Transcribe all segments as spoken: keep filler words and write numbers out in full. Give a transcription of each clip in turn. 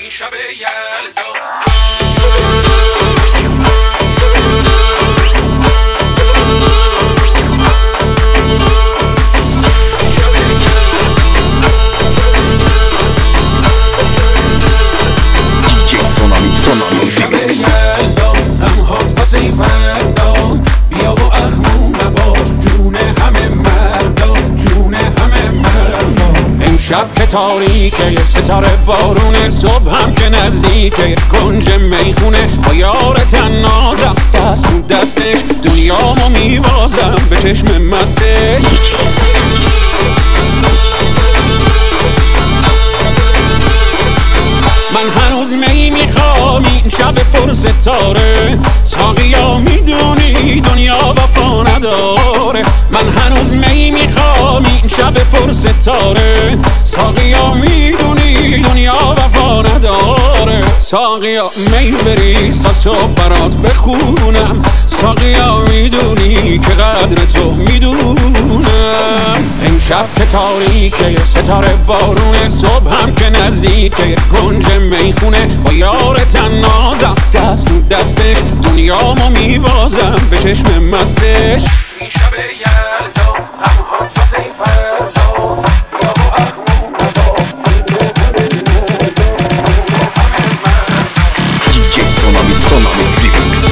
توی شب یلدا شب که تاریکه ستاره بارونه صبح هم که نزدیکه کنج میخونه با یار تنازم دست تو دستش دنیامو میبازم به چشم مستش من هنوز می میخوام این شب پر ستاره ساقیا میدونی دنیا وفا نداره من هنوز می میخوام این شب پر ستاره ساقیا میدونی دنیا وفا نداره ساقیا می بریز تا صبح برات بخونم ساقیا میدونی که قدر تو میدونم امشب که تاریکه ستاره بارونه صبح هم که نزدیکه کنج میخونه با یار تنازم دست تو دستش دنیامو میبازم به چشم مستش توی شب یلدا غم‌ها واسه فردا بیا و اخمون نبا دی جی سونامی سونامی ریمیکس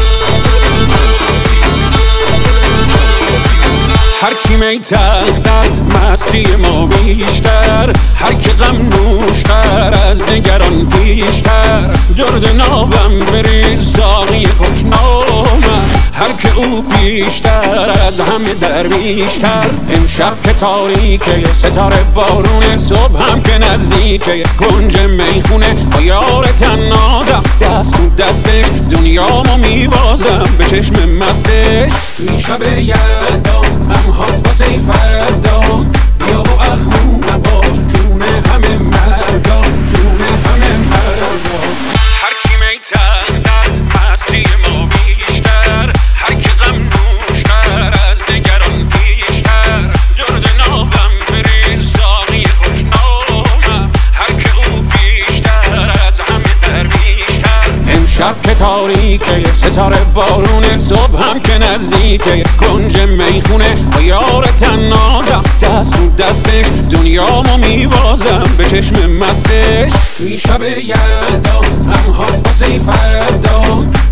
هرچی می تلختر مستی ما بیشتر هر که غم نوشتر از نگران پیشتر درد نابم بریز ساقی خوشنامم هر که او بیشتر از همه درویشتر امشب که تاریکه ستاره بارونه صبح هم که نزدیکه کنج میخونه با یار تنازم دست تو دستش دنیامو میبازم به چشم مستش توی شب یلدا غم‌هات واسه فردا بیا و اخمون نباش جون همه مردا جون همه مردا هرچی می تلختر مستی ما بیشتر هر که غم نوشتر از نگران پیشتر درد نابم بریز ساقی خوشنامم هر که او بیشتر از همه درویشتر امشب که تاریکه ستاره بارونه صبح هم که نزدیکه کنج میخونه با یار تنازم دست تو دستش دنیامو میبازم به چشم مستش توی شب یلدا غم‌هات واسه فردا